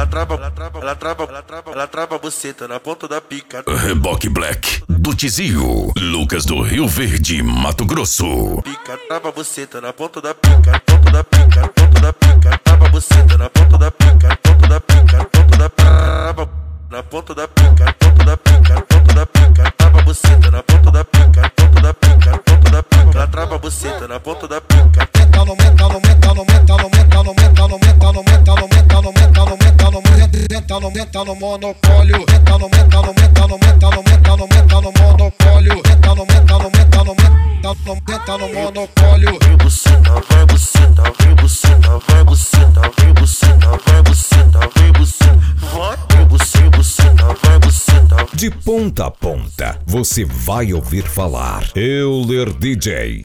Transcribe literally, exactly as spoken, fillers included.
trava, ela trava, ela trava, ela trava, ela trava a buceta na ponta da pica. Reboque Black, do Tizio, Lucas do Rio Verde, Mato Grosso. Pica, trava a buceta na ponta da pica, ponta da pica, ponta da pica, trava a buceta na ponta da pica, ponta da pica, ponta da trava na ponta da pica, ponta da pica, ponta da pica, trava a buceta na ponta da pica, ponta da pica, ponta da pica, ela trava a buceta na ponta da pica. Menta no menta no menta no menta no menta no menta no menta no menta no menta no menta no menta no menta no menta no monopólio, menta no menta no menta no menta no menta no menta no monopólio, menta no menta no menta no menta no menta no monopólio. Vai buceta, vai buceta, vai buceta, vai buceta, vai buceta, vai buceta, vai buceta, vai buceta, vai buceta. De ponta a ponta, você vai ouvir falar Euler D J.